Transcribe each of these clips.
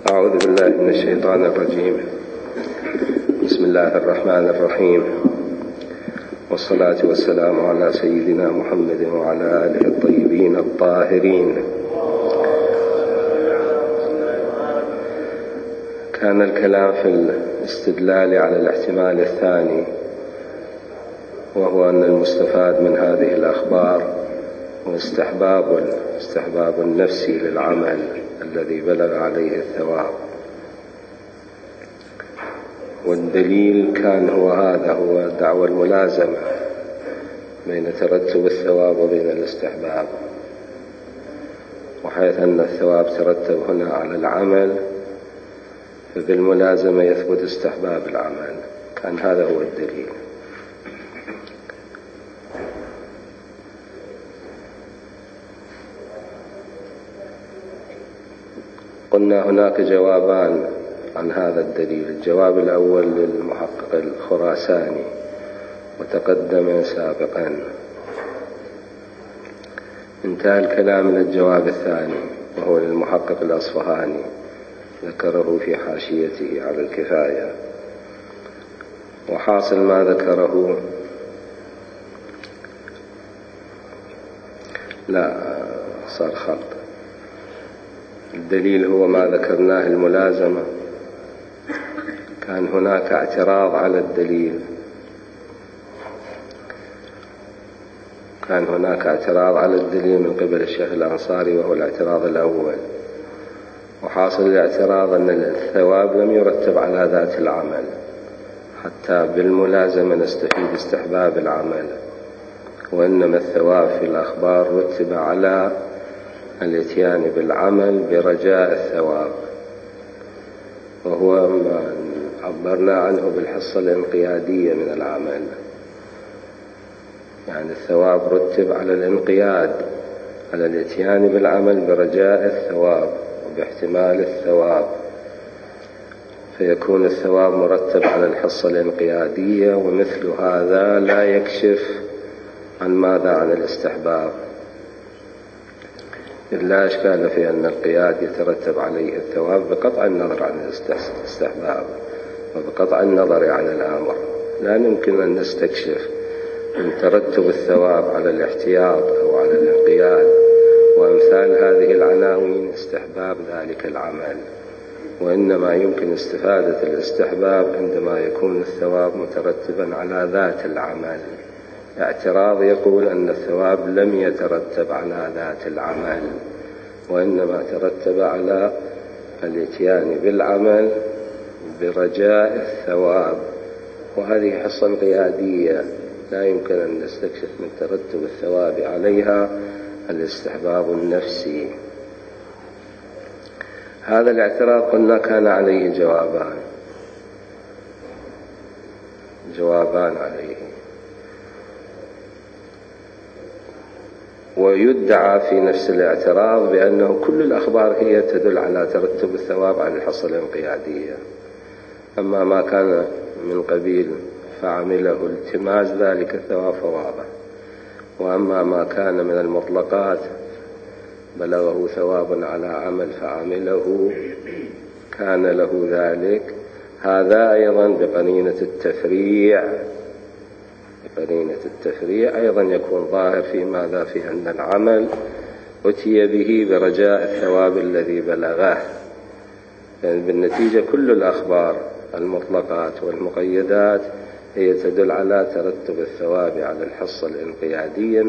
أعوذ بالله من الشيطان الرجيم. بسم الله الرحمن الرحيم، والصلاة والسلام على سيدنا محمد وعلى آله الطيبين الطاهرين. كان الكلام في الاستدلال على الاحتمال الثاني، وهو أن المستفاد من هذه الأخبار هو استحباب النفسي للعمل الذي بلغ عليه الثواب، والدليل كان هو دعوى الملازمة بين ترتب الثواب وبين الاستحباب، وحيث أن الثواب ترتب هنا على العمل فبالملازمة يثبت استحباب العمل. كان هذا هو الدليل. قلنا هناك جوابان عن هذا الدليل. الجواب الأول للمحقق الخراساني وتقدم سابقا. انتهى الكلام إلى الجواب الثاني وهو للمحقق الأصفهاني، ذكره في حاشيته على الكفاية. وحاصل ما ذكره صار خط. الدليل هو ما ذكرناه الملازمة. كان هناك اعتراض على الدليل، من قبل الشيخ الأنصاري، وهو الاعتراض الأول. وحاصل الاعتراض أن الثواب لم يرتب على ذات العمل، حتى بالملازمة نستفيد استحباب العمل، وإنما الثواب في الأخبار رتب على الاتيان بالعمل برجاء الثواب، وهو ما عبرنا عنه بالحصة الانقيادية من العمل. يعني الثواب رتب على الانقياد، على الاتيان بالعمل برجاء الثواب وباحتمال الثواب، فيكون الثواب مرتب على الحصة الانقيادية. ومثل هذا لا يكشف عن ماذا؟ عن الاستحباب. لا إشكال في أن القياد يترتب عليه الثواب بقطع النظر عن الاستحباب وبقطع النظر عن الأمر. لا يمكن أن نستكشف من ترتب الثواب على الاحتياط أو على الانقياد وأمثال هذه العناوين استحباب ذلك العمل، وإنما يمكن استفادة الاستحباب عندما يكون الثواب مترتبا على ذات العمل. اعتراض يقول أن الثواب لم يترتب على ذات العمل، وإنما ترتب على الاتيان بالعمل برجاء الثواب، وهذه حصة انقيادية لا يمكن أن نستكشف من ترتب الثواب عليها الاستحباب النفسي. هذا الاعتراض قلنا كان عليه جوابان عليه. ويدعى في نفس الاعتراض بأنه كل الأخبار هي تدل على ترتب الثواب على الحصة الانقيادية، أما ما كان من قبيل فعمله التماس ذلك الثواب فواضح، وأما ما كان من المطلقات بلغه ثواب على عمل فعمله كان له ذلك، هذا أيضا بقرينة التفريع أيضا يكون ظاهر في ماذا؟ في أن العمل أتي به برجاء الثواب الذي بلغه. يعني بالنتيجة كل الأخبار المطلقات والمقيدات هي تدل على ترتب الثواب على الحصة الانقيادية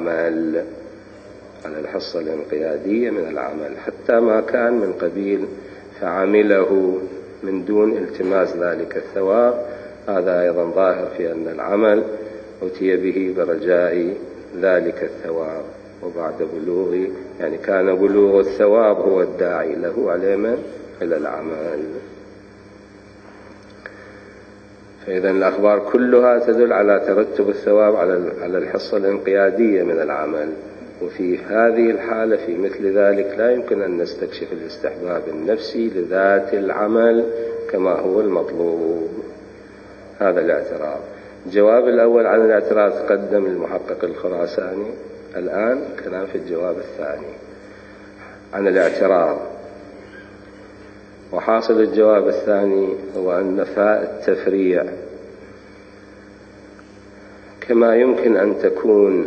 من العمل، حتى ما كان من قبيل فعمله من دون التماس ذلك الثواب، هذا أيضا ظاهر في أن العمل أتي به برجاء ذلك الثواب، وبعد يعني كان بلوغ الثواب هو الداعي له على إلى العمل. فإذا الأخبار كلها تدل على ترتب الثواب على الحصة الانقيادية من العمل، وفي هذه الحالة في مثل ذلك لا يمكن أن نستكشف الاستحباب النفسي لذات العمل كما هو المطلوب. هذا الاعتراض. الجواب الأول عن الاعتراض قدم المحقق الخراساني. الآن كلام في الجواب الثاني عن الاعتراض. وحاصل الجواب الثاني هو أن فاء التفريع كما يمكن أن تكون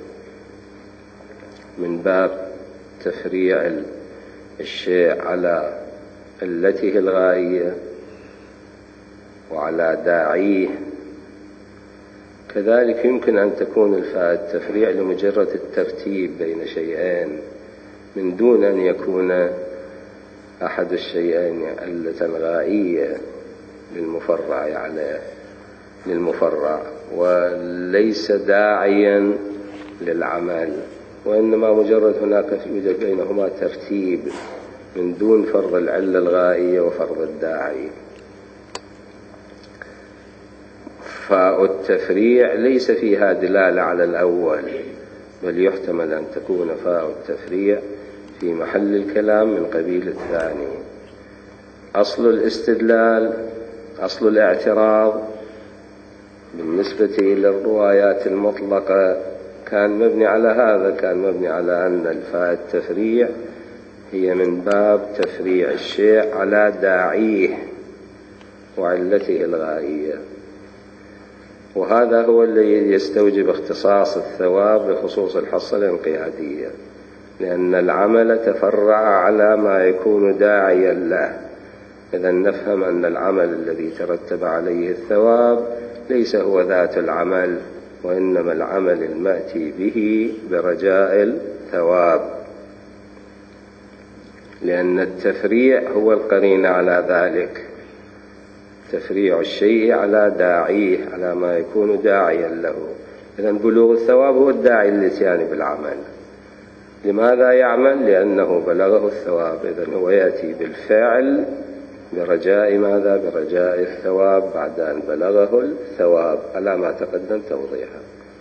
من باب تفريع الشيء على علته الغائية وعلى داعيه، كذلك يمكن أن تكون الفاء التفريع لمجرد الترتيب بين شيئين من دون أن يكون أحد الشيئين علة غائية للمفرع وليس داعيا للعمل، وإنما مجرد هناك يوجد بينهما ترتيب من دون فرض العلة الغائية وفرض الداعي. فاء التفريع ليس فيها دلالة على الأول، بل يحتمل أن تكون فاء التفريع في محل الكلام من قبيل الثاني. أصل الاستدلال، أصل الاعتراض بالنسبة إلى الروايات المطلقة كان مبني على هذا، كان مبني على أن الفاء التفريع هي من باب تفريع الشيء على داعيه وعلته الغائية، وهذا هو الذي يستوجب اختصاص الثواب بخصوص الحصة الانقيادية، لأن العمل تفرع على ما يكون داعيا له. إذا نفهم أن العمل الذي ترتب عليه الثواب ليس هو ذات العمل، وإنما العمل المأتي به برجاء الثواب، لأن التفريع هو القرين على ذلك، تفريع الشيء على داعيه، على ما يكون داعيا له. إذا بلوغ الثواب هو الداعي للإتيان بالعمل. لماذا يعمل؟ لأنه بلغه الثواب، إذا هو يأتي بالفعل برجاء ماذا؟ برجاء الثواب بعد أن بلغه الثواب، على ما تقدم توضيحه.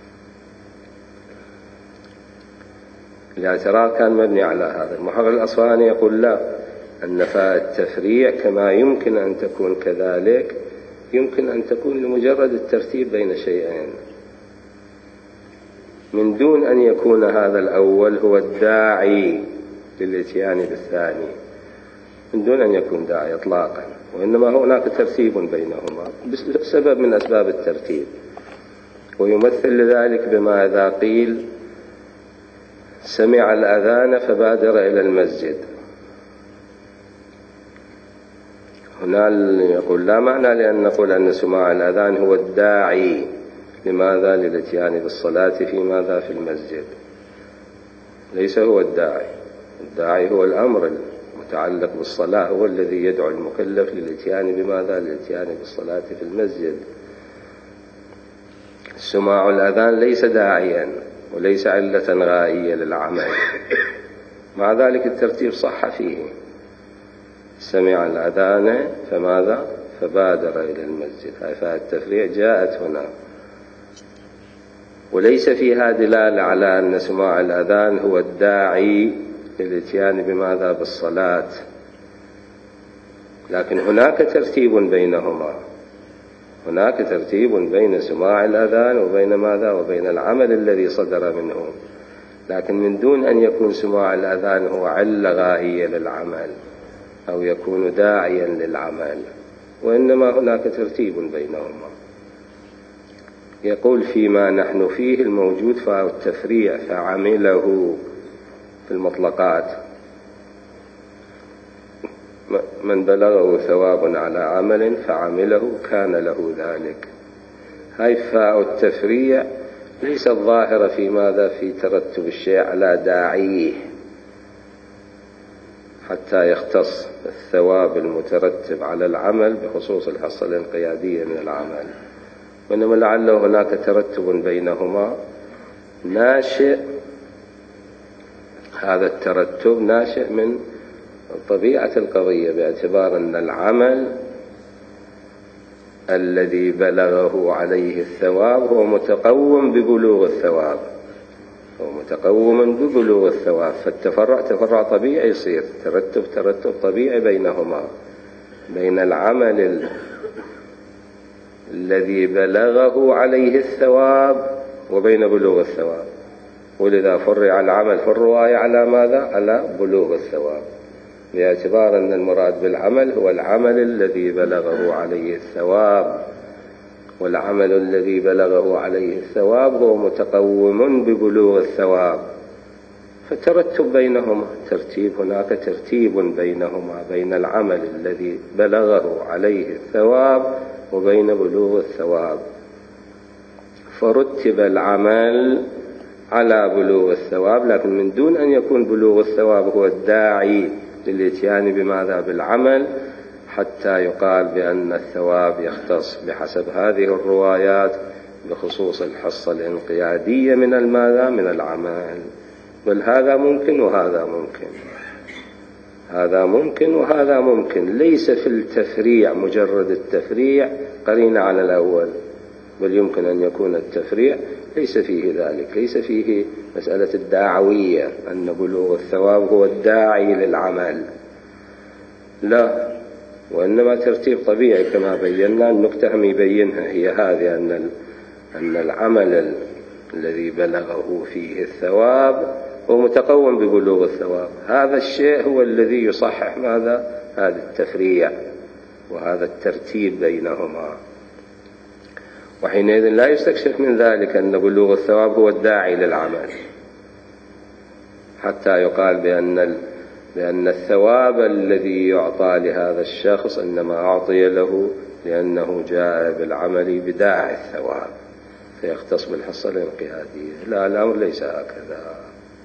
الاعتراض كان مبني على هذا. المحرر الأصفهاني يقول لا، أن فاء التفريع كما يمكن أن تكون كذلك يمكن أن تكون لمجرد الترتيب بين شيئين من دون أن يكون هذا الأول هو الداعي للإتيان بالثاني، من دون أن يكون داعي إطلاقا، وإنما هناك ترتيب بينهما بسبب من أسباب الترتيب. ويمثل لذلك بما إذا قيل سمع الأذان فبادر إلى المسجد، هنا يقول لا معنى لأن نقول أن سماع الأذان هو الداعي لماذا؟ للإتيان بالصلاة في ماذا؟ في المسجد. ليس هو الداعي، الداعي هو الأمر المتعلق بالصلاة، هو الذي يدعو المكلف للإتيان بماذا؟ للإتيان بالصلاة في المسجد. سماع الأذان ليس داعيا وليس علة غائية للعمل، مع ذلك الترتيب صح فيه. سمع الأذان فماذا؟ فبادر إلى المسجد. هاي فاء التفريع جاءت هنا، وليس فيها دلالة على أن سماع الأذان هو الداعي للإتيان بماذا؟ بالصلاة، لكن هناك ترتيب بينهما، هناك ترتيب بين سماع الأذان وبين ماذا؟ وبين العمل الذي صدر منه، لكن من دون أن يكون سماع الأذان هو علة غائية للعمل أو يكون داعيا للعمل، وإنما هناك ترتيب بينهما. يقول فيما نحن فيه الموجود فاء التفريع فعمله في المطلقات، من بلغه ثواب على عمل فعمله كان له ذلك. هاي فاء التفريع ليست ظاهرة في ماذا؟ في ترتب الشيء على داعيه حتى يختص الثواب المترتب على العمل بخصوص الحصة الانقيادية من العمل، وإنما لعله هناك ترتب بينهما ناشئ، هذا الترتب ناشئ من طبيعة القضية، باعتبار أن العمل الذي بلغه عليه الثواب هو متقوم ببلوغ الثواب، هو متقوم ببلوغ الثواب، فالتفرع تفرع طبيعي يصير، ترتب طبيعي بينهما، بين العمل الذي بلغه عليه الثواب وبين بلوغ الثواب، ولذا فرع العمل في الرواية على ماذا؟ على بلوغ الثواب. باعتبار أن المراد بالعمل هو العمل الذي بلغه عليه الثواب، والعمل الذي بلغه عليه الثواب هو متقوم ببلوغ الثواب، فترتب بينهما هناك ترتيب بينهما، بين العمل الذي بلغه عليه الثواب وبين بلوغ الثواب، فرتب العمل على بلوغ الثواب، لكن من دون أن يكون بلوغ الثواب هو الداعي للإتيان بماذا؟ بالعمل، حتى يقال بأن الثواب يختص بحسب هذه الروايات بخصوص الحصة الانقيادية من من العمل. بل هذا ممكن وهذا ممكن، هذا ممكن وهذا ممكن، ليس في التفريع مجرد التفريع قرينة على الأول، بل يمكن أن يكون التفريع ليس فيه ذلك، ليس فيه مسألة الداعوية أن بلوغ الثواب هو الداعي للعمل، لا، وإنما ترتيب طبيعي كما بينا. النكتة هم يبينها هي هذه، أن العمل الذي بلغه فيه الثواب هو متقوم ببلوغ الثواب، هذا الشيء هو الذي يصحح هذا التفريع وهذا الترتيب بينهما، وحينئذ لا يستكشف من ذلك أن بلوغ الثواب هو الداعي للعمل، حتى يقال بأن الثواب الذي يعطى لهذا الشخص إنما أعطي له لأنه جاء بالعمل بداعي الثواب فيختص بالحصة الانقيادية. لا، الأمر ليس هكذا.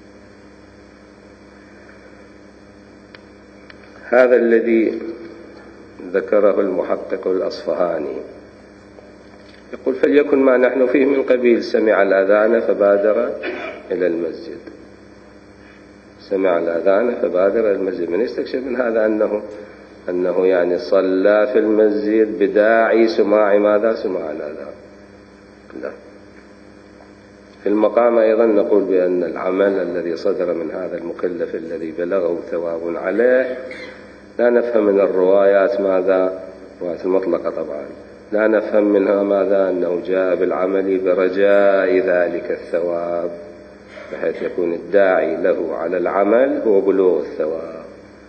هذا الذي ذكره المحقق الأصفهاني، يقول: فليكن ما نحن فيه من قبيل سمع الأذان فبادر إلى المسجد. سمع الأذان فبادر إلى المسجد، من يستكشف من هذا أنه يعني صلى في المسجد بداعي سماع سماع الأذان؟ لا. في المقام أيضا نقول بأن العمل الذي صدر من هذا المكلف الذي بلغه ثواب عليه، لا نفهم من الروايات الروايات المطلقة طبعا، لا نفهم منها أنه جاء بالعمل برجاء ذلك الثواب، بحيث يكون الداعي له على العمل هو بلوغ الثواب.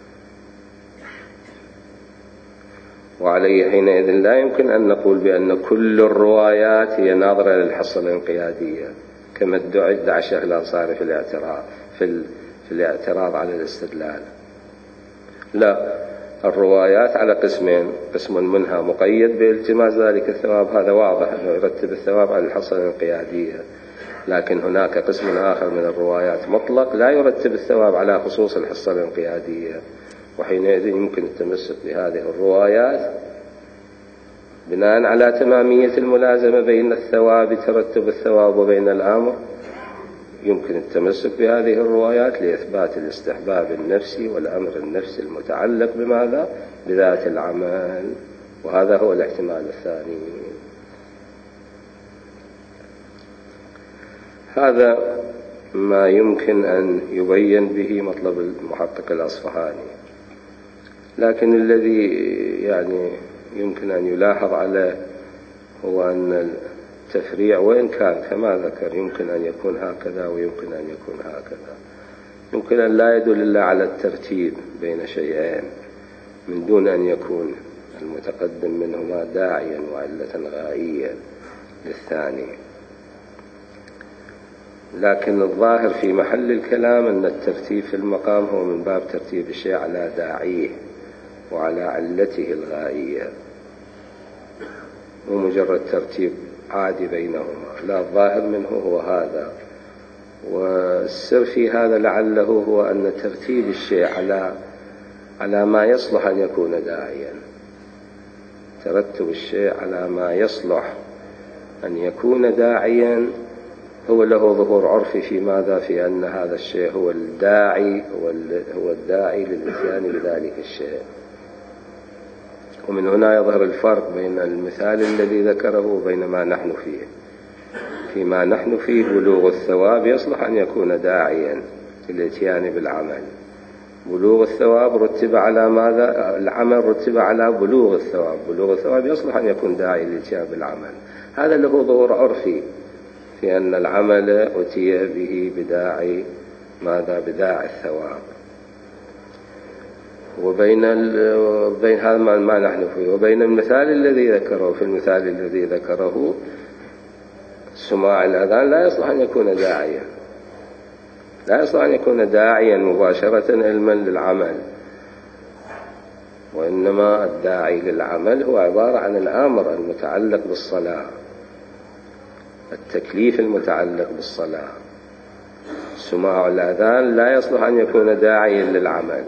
وعليه حينئذ لا يمكن أن نقول بأن كل الروايات هي ناظرة للحصة الانقيادية كما ادعى الشيخ الأنصاري في الاعتراض على الاستدلال. لا، الروايات على قسمين: قسم منها مقيد بالتماس ذلك الثواب، هذا واضح أنه يرتب الثواب على الحصة الانقيادية، لكن هناك قسم آخر من الروايات مطلق لا يرتب الثواب على خصوص الحصة الانقيادية، وحينئذ يمكن التمسك بهذه الروايات بناء على تمامية الملازمة بين الثواب، ترتب الثواب، وبين الأمر. يمكن التمسك بهذه الروايات لإثبات الاستحباب النفسي والأمر النفسي المتعلق بذات العمل، وهذا هو الاحتمال الثاني. هذا ما يمكن أن يبين به مطلب المحقق الأصفهاني، لكن الذي يعني يمكن أن يلاحظ عليه هو أن التفريع وإن كان كما ذكر يمكن أن يكون هكذا ويمكن أن يكون هكذا، يمكن أن لا يدل إلا على الترتيب بين شيئين من دون أن يكون المتقدم منهما داعيا وعلة غائية للثاني. لكن الظاهر في محل الكلام أن الترتيب في المقام هو من باب ترتيب الشيء على داعيه وعلى علته الغائية، ومجرد ترتيب عادي بينهما، لا، الظاهر منه هو هذا. والسر في هذا لعله هو أن ترتيب الشيء على ما يصلح أن يكون داعيا، ترتب الشيء على ما يصلح أن يكون داعيا هو له ظهور عرفي في أن هذا الشيء هو الداعي، هو الداعي للإتيان بذلك الشيء. ومن هنا يظهر الفرق بين المثال الذي ذكره وبين ما نحن فيه. فيما نحن فيه بلوغ الثواب يصلح أن يكون داعيا للإتيان بالعمل، بلوغ الثواب رتب على العمل رتب على بلوغ الثواب، بلوغ الثواب يصلح أن يكون داعي للإتيان بالعمل، هذا له ظهور عرفي في أن العمل أتي به بداعي بداعي الثواب. وبين هذا ما نحن فيه وبين المثال الذي ذكره. في المثال الذي ذكره سماع الأذان لا يصلح أن يكون داعيا، لا يصلح أن يكون داعيا مباشرة علما للعمل، وإنما الداعي للعمل هو عبارة عن الأمر المتعلق بالصلاة، التكليف المتعلق بالصلاة. سماع الأذان لا يصلح أن يكون داعيا للعمل،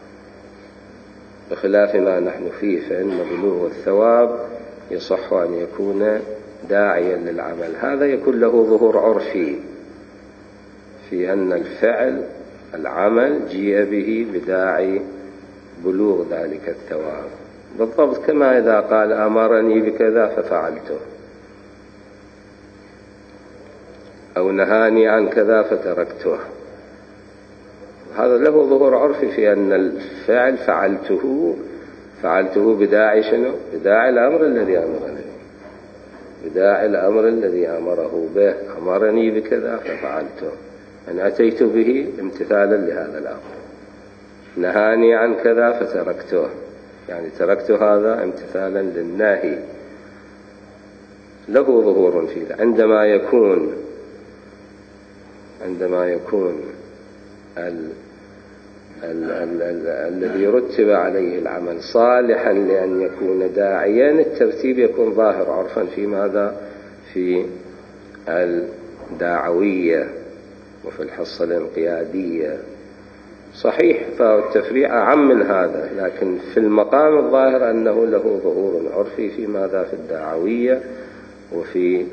بخلاف ما نحن فيه، فإن بلوغ الثواب يصح أن يكون داعيا للعمل. هذا يكون له ظهور عرفي في أن الفعل العمل جيء به بداعي بلوغ ذلك الثواب، بالضبط كما إذا قال أمرني بكذا ففعلته، أو نهاني عن كذا فتركته. هذا له ظهور عرفي في أن الفعل فعلته بداعي شنو؟ بداعي الأمر الذي أمرني، بداعي الأمر الذي أمره به. أمرني بكذا ففعلته، أن أتيت به امتثالا لهذا الأمر. نهاني عن كذا فتركته، يعني تركت هذا امتثالا للناهي. له ظهور فيه. عندما يكون الذي رتب عليه العمل صالحا لأن يكون داعيا، الترتيب يكون ظاهر عرفا في ماذا؟ في الدعوية وفي الحصة الانقيادية. صحيح فالتفريع أعم من هذا، لكن في المقام الظاهر أنه له ظهور عرفي في ماذا؟ في الدعوية، وفي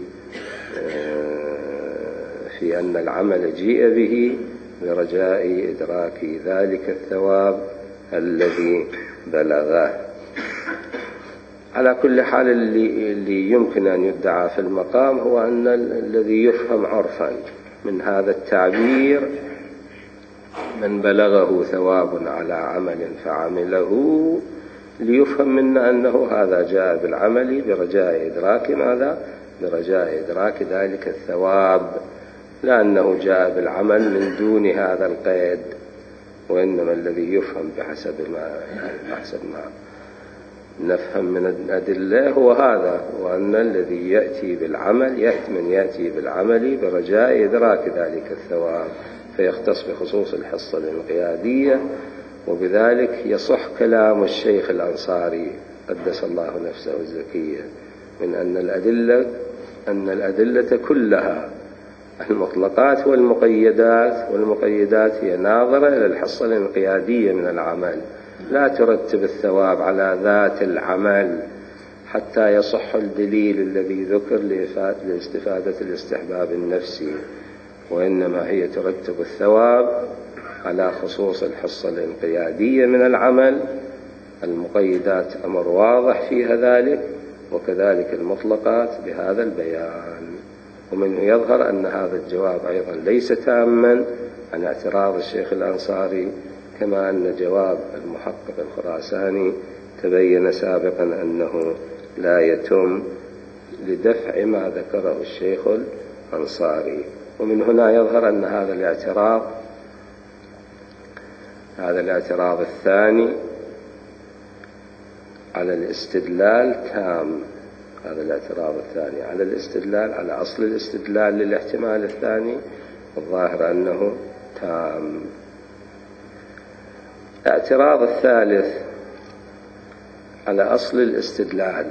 أن العمل جيء به برجاء إدراك ذلك الثواب الذي بلغه. على كل حال اللي يمكن أن يدعى في المقام هو أن الذي يفهم عرفا من هذا التعبير من بلغه ثواب على عمل فعمله، ليفهم منا أنه هذا جاء بالعمل برجاء إدراك ماذا؟ برجاء إدراك ذلك الثواب، لا أنه جاء بالعمل من دون هذا القيد. وإنما الذي يفهم بحسب ما نفهم من الأدلة هو هذا، وأن الذي يأتي بالعمل من يأتي بالعمل برجاء إدراك ذلك الثواب، فيختص بخصوص الحصة الانقيادية. وبذلك يصح كلام الشيخ الأنصاري قدس الله نفسه الزكية من أن الأدلة كلها المطلقات والمقيدات هي ناظرة إلى الحصة الانقيادية من العمل، لا ترتب الثواب على ذات العمل حتى يصح الدليل الذي ذكر لاستفادة الاستحباب النفسي، وإنما هي ترتب الثواب على خصوص الحصة الانقيادية من العمل. المقيدات أمر واضح فيها ذلك، وكذلك المطلقات بهذا البيان. ومنه يظهر أن هذا الجواب أيضا ليس تاما عن اعتراض الشيخ الأنصاري، كما أن جواب المحقق الخراساني تبين سابقا أنه لا يتم لدفع ما ذكره الشيخ الأنصاري. ومن هنا يظهر أن هذا الاعتراض الثاني على الاستدلال تام. هذا الاعتراض الثاني على الاستدلال، على أصل الاستدلال للاحتمال الثاني، الظاهر أنه تام. الاعتراض الثالث على أصل الاستدلال.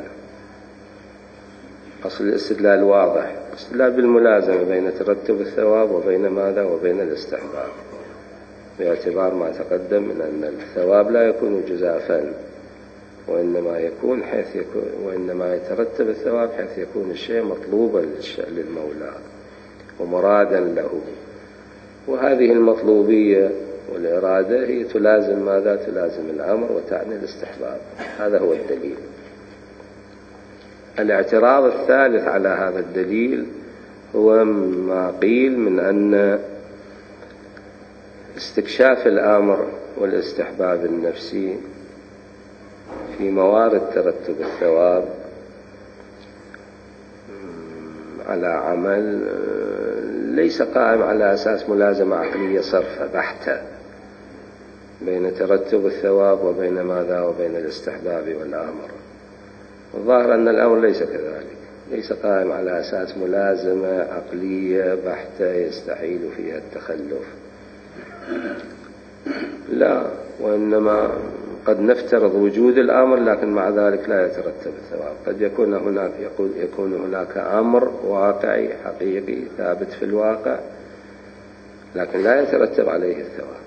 أصل الاستدلال واضح، الاستدلال بالملازمة بين ترتب الثواب وبين ماذا؟ وبين الاستحباب، باعتبار ما تقدم من أن الثواب لا يكون جزافا، وإنما يترتب الثواب حيث يكون الشيء مطلوبا للمولى ومرادا له. وهذه المطلوبية والإرادة هي تلازم ماذا؟ تلازم الأمر وتعني الاستحباب. هذا هو الدليل. الاعتراض الثالث على هذا الدليل هو ما قيل من أن استكشاف الأمر والاستحباب النفسي في موارد ترتب الثواب على عمل ليس قائم على أساس ملازمة عقلية صرفة بحتة، بين ترتب الثواب وبين ماذا وبين الاستحباب والآمر. الظاهر أن الأمر ليس كذلك، ليس قائم على أساس ملازمة عقلية بحتة يستحيل فيها التخلف، لا، وإنما قد نفترض وجود الأمر لكن مع ذلك لا يترتب الثواب. قد يكون هناك أمر واقعي حقيقي ثابت في الواقع لكن لا يترتب عليه الثواب.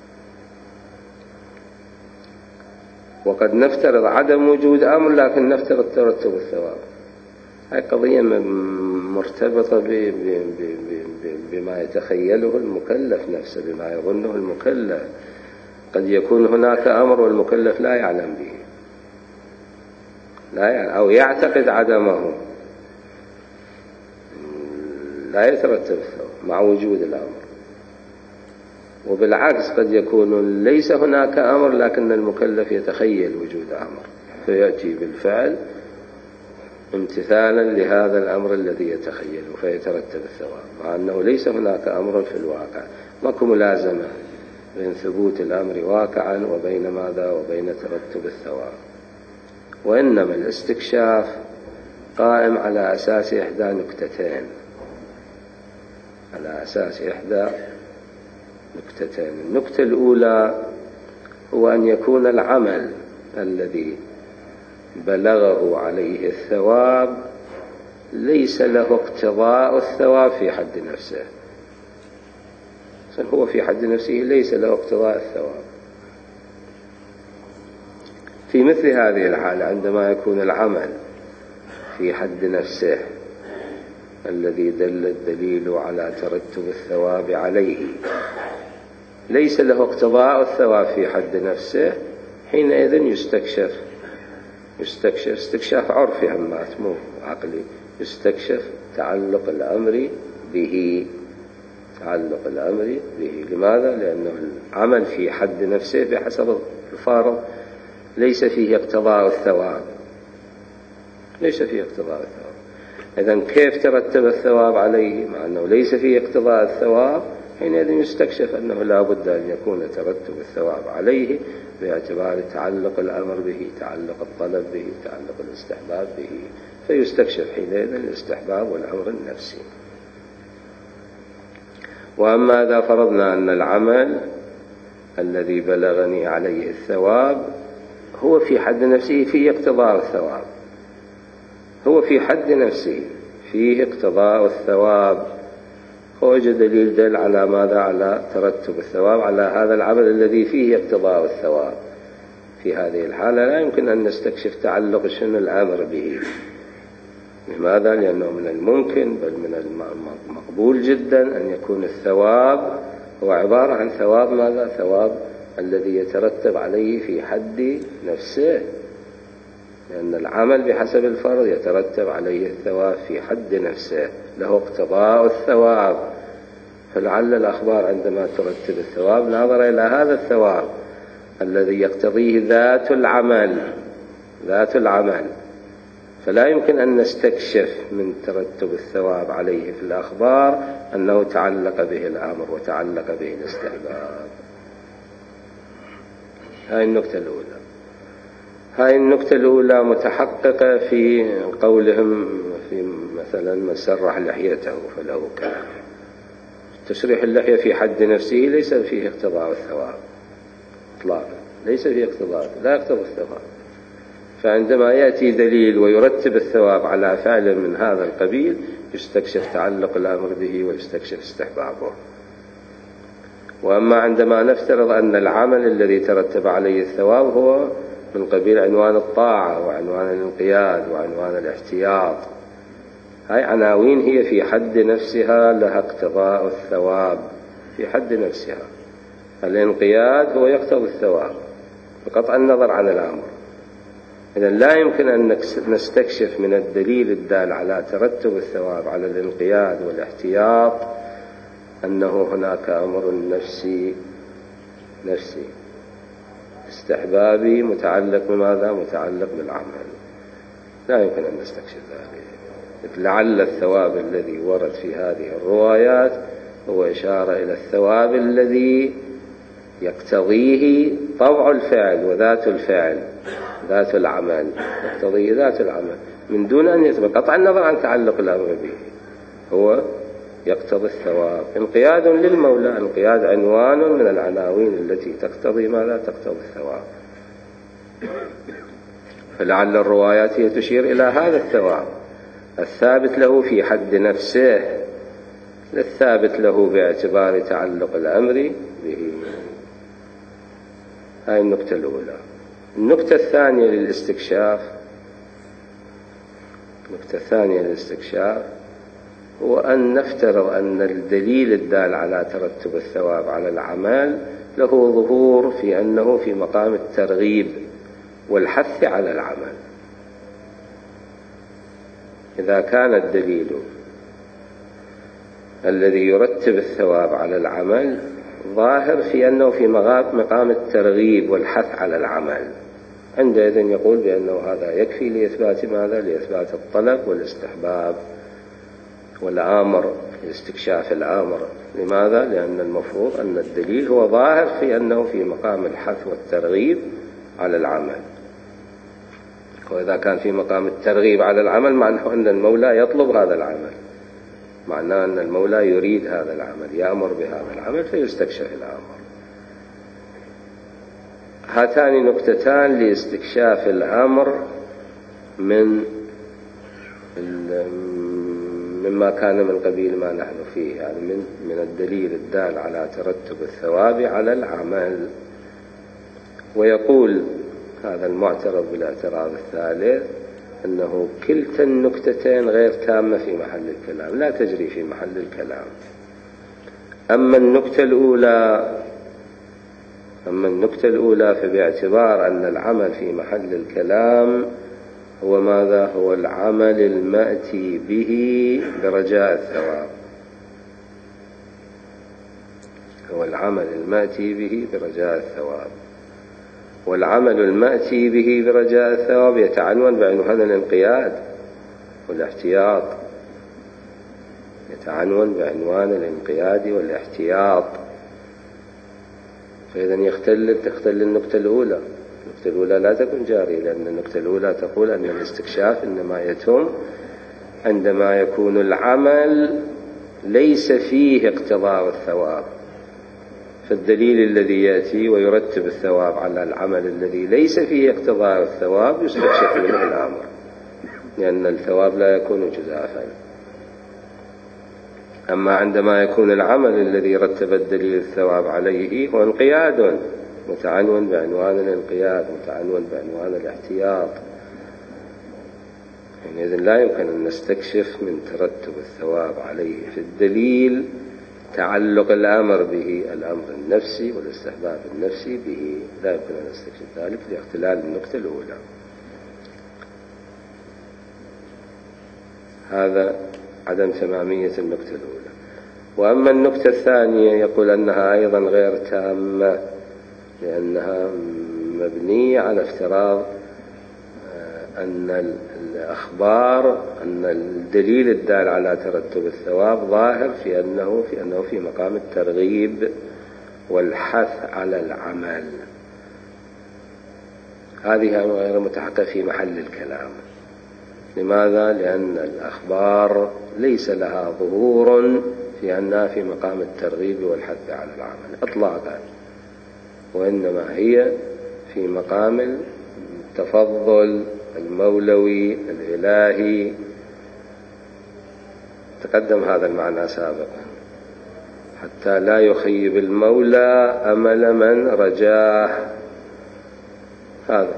وقد نفترض عدم وجود أمر لكن نفترض ترتب الثواب. هذه قضية مرتبطة بما يتخيله المكلف نفسه، بما يظنه المكلف. قد يكون هناك أمر والمكلف لا يعلم به، لا يعلم أو يعتقد عدمه، لا يترتب الثواب مع وجود الأمر. وبالعكس قد يكون ليس هناك أمر لكن المكلف يتخيل وجود أمر فيأتي بالفعل امتثالا لهذا الأمر الذي يتخيله فيترتب الثواب، مع أنه ليس هناك أمر في الواقع. ماكو ملازمة بين ثبوت الأمر واقعا وبين ماذا وبين ترتب الثواب. وإنما الاستكشاف قائم على أساس إحدى نكتتين، على أساس إحدى نكتتين. النكتة الأولى هو أن يكون العمل الذي بلغه عليه الثواب ليس له اقتضاء الثواب في حد نفسه. هو في حد نفسه ليس له اقتضاء الثواب. في مثل هذه الحالة عندما يكون العمل في حد نفسه الذي دل الدليل على ترتب الثواب عليه ليس له اقتضاء الثواب في حد نفسه، حينئذ يستكشف استكشاف عرفي همات مو عقلي، يستكشف تعلق الأمر به. تعلق الأمر به لماذا؟ لأنه العمل في حد نفسه بحسب الفارض ليس فيه اقتضاء الثواب، ليس فيه اقتضاء الثواب. إذن كيف ترتب الثواب عليه مع أنه ليس فيه اقتضاء الثواب؟ حينئذ يستكشف أنه لا بد أن يكون ترتب الثواب عليه باعتبار تعلق الأمر به، تعلق الطلب به، تعلق الاستحباب به، فيستكشف حينئذ الاستحباب والأمر النفسي. وأما إذا فرضنا أن العمل الذي بلغني عليه الثواب هو في حد نفسه فيه اقتضاء الثواب، هو في حد نفسه فيه اقتضاء الثواب، ووجد دليل دل على ماذا؟ على ترتب الثواب على هذا العمل الذي فيه اقتضاء الثواب. في هذه الحالة لا يمكن أن نستكشف تعلق شنو الأمر به. لماذا؟ لأنه من الممكن بل من المقبول جدا أن يكون الثواب هو عبارة عن ثواب ماذا؟ ثواب الذي يترتب عليه في حد نفسه، لأن العمل بحسب الفرض يترتب عليه الثواب في حد نفسه، له اقتضاء الثواب. فلعل الأخبار عندما ترتب الثواب ناظر إلى هذا الثواب الذي يقتضيه ذات العمل، فلا يمكن أن نستكشف من ترتب الثواب عليه في الأخبار أنه تعلق به الأمر وتعلق به الاستحباب. هاي النكتة الأولى. هاي النكتة الأولى متحققة في قولهم في مثلا من سرح لحيته فله كلام. تسريح اللحية في حد نفسه ليس فيه اقتضاء الثواب إطلاقا، ليس فيه اقتضاء، لا يقتضي الثواب. فعندما يأتي دليل ويرتب الثواب على فعل من هذا القبيل يستكشف تعلق الأمر به ويستكشف استحبابه. وأما عندما نفترض أن العمل الذي ترتب عليه الثواب هو من قبيل عنوان الطاعة وعنوان الانقياد وعنوان الاحتياط، هاي عناوين هي في حد نفسها لها اقتضاء الثواب في حد نفسها. الانقياد هو يقتضي الثواب بقطع النظر عن الأمر. إذن لا يمكن أن نستكشف من الدليل الدال على ترتب الثواب على الانقياد والاحتياط أنه هناك أمر نفسي استحبابي متعلق بماذا؟ متعلق بالعمل. لا يمكن أن نستكشف ذلك. لعل الثواب الذي ورد في هذه الروايات هو إشارة إلى الثواب الذي يقتضيه طبع الفعل وذات الفعل، ذات العمل، يقتضيه ذات العمل من دون أن يثبت، قطع النظر عن تعلق الأمر به، هو يقتضي الثواب. انقياد للمولى، انقياد عنوان من العناوين التي تقتضي ماذا؟ تقتضي الثواب. فلعل الروايات هي تشير إلى هذا الثواب الثابت له في حد نفسه، للثابت له باعتبار تعلق الأمر به. هاي النكتة الأولى. النكتة الثانية للاستكشاف، النكتة الثانية للاستكشاف هو أن نفترض أن الدليل الدال على ترتب الثواب على العمل له ظهور في أنه في مقام الترغيب والحث على العمل. إذا كان الدليل الذي يرتب الثواب على العمل ظاهر في أنه في مقام الترغيب والحث على العمل، عندئذ يقول بأنه هذا يكفي لإثبات ماذا؟ لإثبات الطلب والاستحباب والآمر، لاستكشاف الآمر. لماذا؟ لأن المفروض أن الدليل هو ظاهر في أنه في مقام الحث والترغيب على العمل. وإذا كان في مقام الترغيب على العمل معناه أن المولى يطلب هذا العمل، معناه أن المولى يريد هذا العمل، يأمر بهذا العمل، فيستكشف الآمر. هاتان نكتتان لاستكشاف الأمر مما كان من قبيل ما نحن فيه، يعني من الدليل الدال على ترتب الثواب على العمل. ويقول هذا المعترض بالاعتراض الثالث أنه كلتا النكتتين غير تامة في محل الكلام، لا تجري في محل الكلام. أما النكتة الأولى فباعتبار أن العمل في محل الكلام هو ماذا؟ هو العمل المأتي به برجاء الثواب، هو العمل المأتي به برجاء الثواب. والعمل المأتي به برجاء الثواب يتعنون بعنوان الانقياد والاحتياط، يتعنون بعنوان الانقياد والاحتياط. فإذا تختل النكتة الأولى. النكتة الأولى لا تكون جارية، لأن النكتة الأولى تقول أن الاستكشاف إنما يتم عندما يكون العمل ليس فيه اقتضاء الثواب، فالدليل الذي يأتي ويرتب الثواب على العمل الذي ليس فيه اقتضاء الثواب يستكشف منه الأمر، لأن الثواب لا يكون جزافا. أما عندما يكون العمل الذي رتب الدليل الثواب عليه هو انقياد، متعنون بعنوان الانقياد، متعنون بعنوان الاحتياط، حينئذ لا يمكن أن نستكشف من ترتب الثواب عليه في الدليل تعلق الأمر به، الأمر النفسي والاستحباب النفسي به، لا يمكن أن نستكشف ذلك لاختلال النكتة الأولى. هذا عدم تمامية النكتة الأولى. وأما النكتة الثانية يقول أنها أيضا غير تامة، لأنها مبنية على افتراض أن الأخبار، أن الدليل الدال على ترتب الثواب ظاهر في أنه في مقام الترغيب والحث على العمل. هذه غير متحققة في محل الكلام. لماذا؟ لأن الأخبار ليس لها ظهور في أنها في مقام الترغيب والحث على العمل إطلاقا، وإنما هي في مقام التفضل المولوي الإلهي. تقدم هذا المعنى سابقا، حتى لا يخيب المولى أمل من رجاه. هذا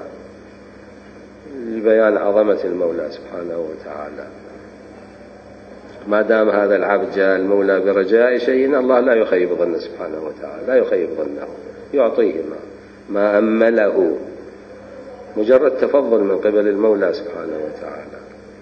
لبيان عظمة المولى سبحانه وتعالى. ما دام هذا العبد جاء المولى برجاء شيء، الله لا يخيب ظنه سبحانه وتعالى، لا يخيب ظنه، يعطيه ما أمله، مجرد تفضل من قبل المولى سبحانه وتعالى.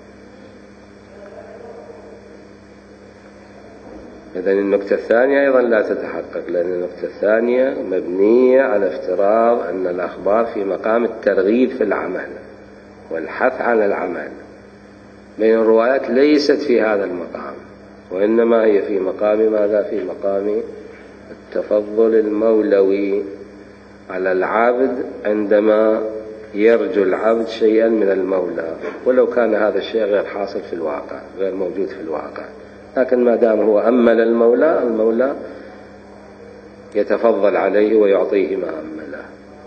إذن النكتة الثانية أيضا لا تتحقق، لأن النكتة الثانية مبنية على افتراض أن الأخبار في مقام الترغيب في العمل والحث على العمل، بين الروايات ليست في هذا المقام، وإنما هي في مقام ماذا؟ في مقام التفضل المولوي على العبد عندما يرجو العبد شيئا من المولى، ولو كان هذا الشيء غير حاصل في الواقع، غير موجود في الواقع، لكن ما دام هو أمل المولى يتفضل عليه ويعطيه ما أمله،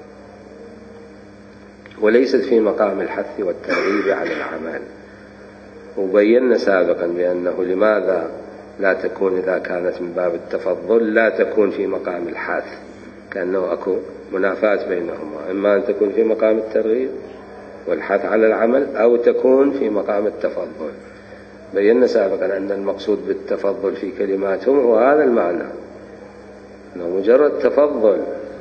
وليست في مقام الحث والترغيب على العمل. وبينا سابقا بأنه لماذا لا تكون إذا كانت من باب التفضل لا تكون في مقام الحث، كأنه أكو منافاة بينهما، إما أن تكون في مقام الترغيب والحث على العمل أو تكون في مقام التفضل. بينا سابقا أن المقصود بالتفضل في كلماتهم هو هذا المعنى، أنه مجرد تفضل،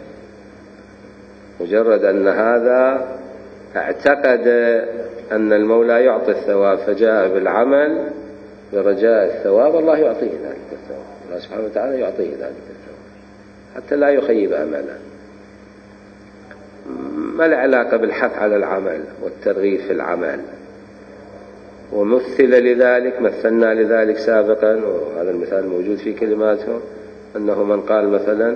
مجرد أن هذا اعتقد أن المولى يعطي الثواب فجاء بالعمل برجاء الثواب، الله يعطيه ذلك الثواب، الله سبحانه وتعالى يعطيه ذلك الثواب حتى لا يخيب أمله. ما العلاقة بالحث على العمل والترغيب في العمل؟ ومثل لذلك، مثلنا لذلك سابقا، وهذا المثال موجود في كلماتهم، أنه من قال مثلا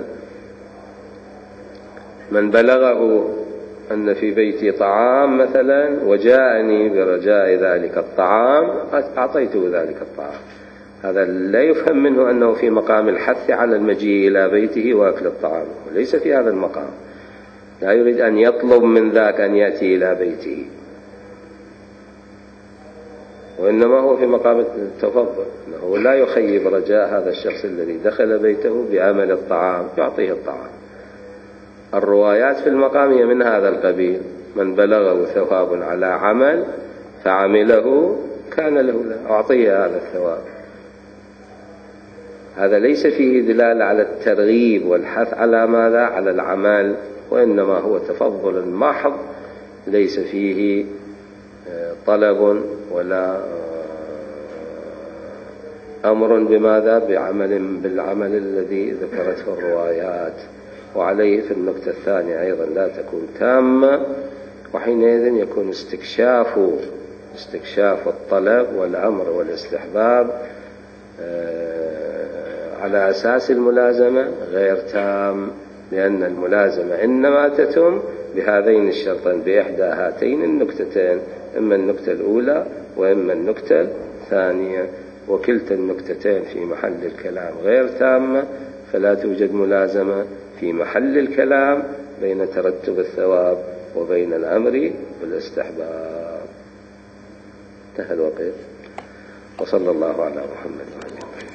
من بلغه أن في بيتي طعام مثلا وجاءني برجاء ذلك الطعام أعطيته ذلك الطعام، هذا لا يفهم منه أنه في مقام الحث على المجيء إلى بيته وأكل الطعام، وليس في هذا المقام، لا يريد أن يطلب من ذاك أن يأتي إلى بيته، وإنما هو في مقام التفضل، أنه لا يخيب رجاء هذا الشخص الذي دخل بيته بعمل الطعام، يعطيه الطعام. الروايات في المقام هي من هذا القبيل، من بلغه ثواب على عمل فعمله كان له أعطيه هذا الثواب. هذا ليس فيه دلالة على الترغيب والحث على ماذا؟ على العمل، وإنما هو تفضل محض، ليس فيه طلب ولا أمر بماذا؟ بالعمل الذي ذكرته الروايات. وعليه في النقطة الثانية أيضا لا تكون تامة، وحينئذ يكون استكشاف الطلب والأمر والاستحباب على أساس الملازمة غير تام، لأن الملازمة إنما تتم بهذين الشرطين، بإحدى هاتين النكتتين، إما النكتة الأولى وإما النكتة الثانية، وكلتا النكتتين في محل الكلام غير تامة، فلا توجد ملازمة في محل الكلام بين ترتب الثواب وبين الأمر والاستحباب. انتهى الوقت، وصلى الله على محمد.